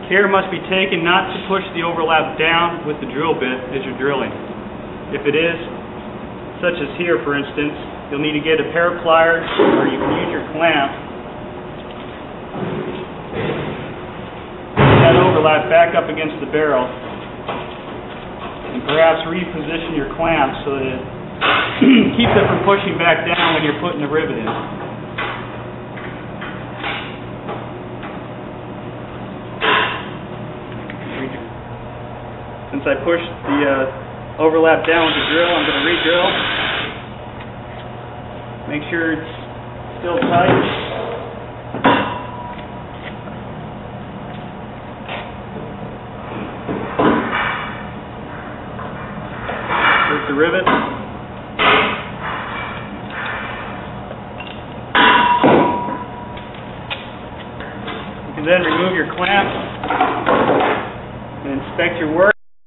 Care must be taken not to push the overlap down with the drill bit as you're drilling. If it is, such as here for instance, you'll need to get a pair of pliers or you can use your clamp. Put that overlap back up against the barrel and perhaps reposition your clamp so that it keeps it from pushing back down when you're putting the rivet in. Since I pushed the overlap down with the drill, I'm going to re-drill. Make sure it's still tight. There's the rivet. You can then remove your clamp and inspect your work.